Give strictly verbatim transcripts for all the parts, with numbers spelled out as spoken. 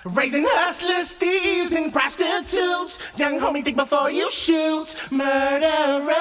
Raising hustlers, thieves, and prostitutes. Young homie, think before you shoot. Murderer.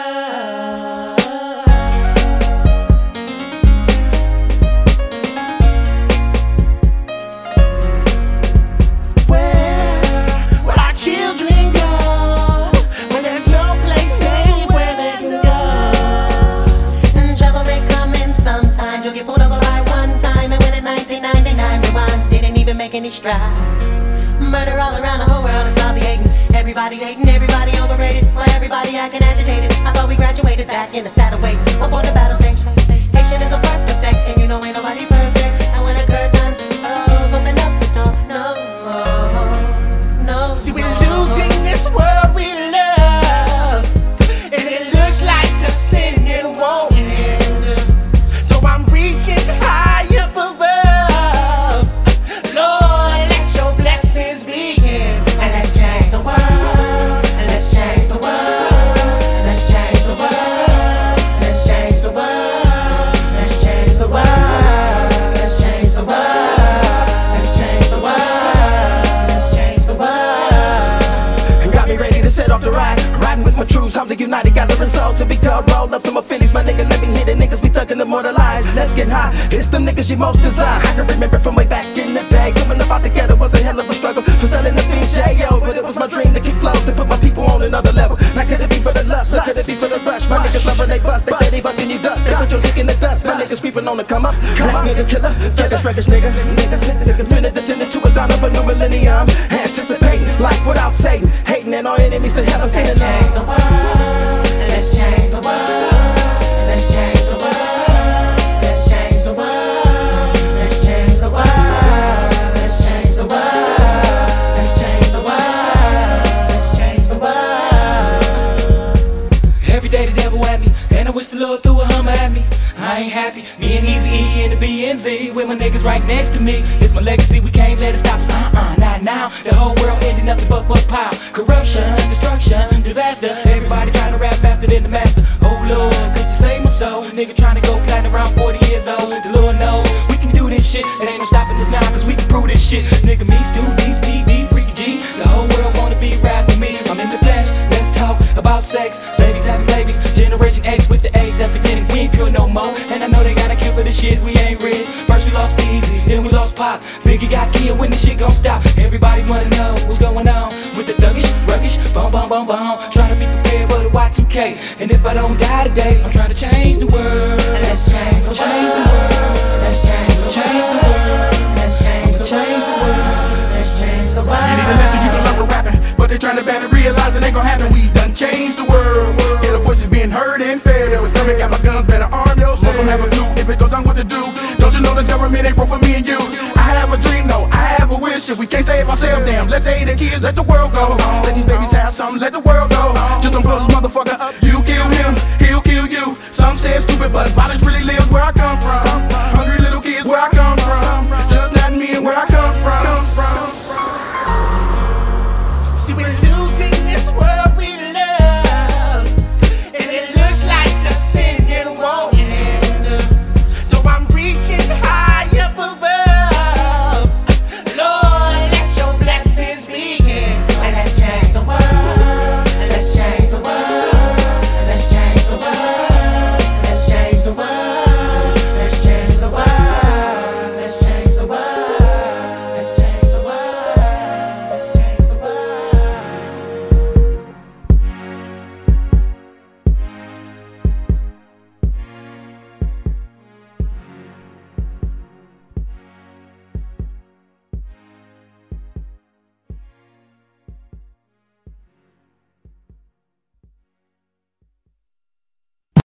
Make any strides. Murder all around the whole world is nauseating. Everybody hating, everybody overrated. Why everybody acting agitated? I thought we graduated back in the saddle weight aboard the battle station. Patient is a birth defect, and you know ain't nobody perfect. And when a curtains close, open up the door. No, no. See, we're losing this world we love, and it looks like the sin it won't end. So I'm reaching higher above. Time to unite, gathering souls, and we go roll up some Phillies. My nigga, let me hit it, niggas be thuggin' immortalized. Let's get high, it's them niggas you most desire. I can remember from way back in the day, coming up out together was a hell of a struggle for selling the fiend, yo. But it was my dream to keep flows, to put my people on another level. Now could it be for the lust, or could it be for the rush? My niggas love when they bust, they say they buckin' you duck. They put your dick in the dust, my niggas creeping on the come up. Black nigga killer, fetish wreckage nigga, nigga, nigga, finna descend into a dawn of a new millennium. Anticipating life without Satan, hating and our enemies to hell. I'm sending change the world. Let's change the world. Let's change the world. Let's change the world. Let's change the world. Let's change the world. Let's change the world. Let's change the world. Every day the devil at me, and I wish the Lord threw a hummer at me. I ain't happy, me and Easy E and the B N Z, with my niggas right next to me. It's my legacy, we can't let it stop us, uh-uh, not now. The whole world ending up the buck buck pile. Corruption, destruction, disaster. Everybody trying to rap faster than the master. Oh Lord, could you save my soul? Nigga trying to go platinum around forty years old. The Lord knows we can do this shit. It ain't no stopping us now, cause we can prove this shit. Nigga, me, Stu, Beast, P B, Freaky G. The whole world wanna be riding with me. I'm in the flesh, let's talk about sex. Babies having babies, Generation X with the A's epidemic. We ain't pure no more, and I know they got a cure for this shit. We ain't rich. First we lost Easy, then we lost Pop. Biggie got killed, when this shit gon' stop? Everybody wanna know what's going on with the thuggish, ruggish, bum bum bum bum. Trying to be prepared for the Y two K, and if I don't die today, I'm trying to change the world. Let's change the change world. the world. Let's change the change world. the world. Let's change the change the world. world. Let's change the world. You need a lesson, you can learn from rapping, but they trying to ban it, realize it ain't gon' happen. We done changed the world. Yeah, the voices being heard and fed. With them, got my guns, better arm yourself. Don't have a clue if it goes down what to do. Don't you know this government ain't broke for me and you? I have a dream, no, I have a wish. If we can't save ourselves, damn, let's save the kids, let the world go. Let these babies have something, let the world go. Just don't blow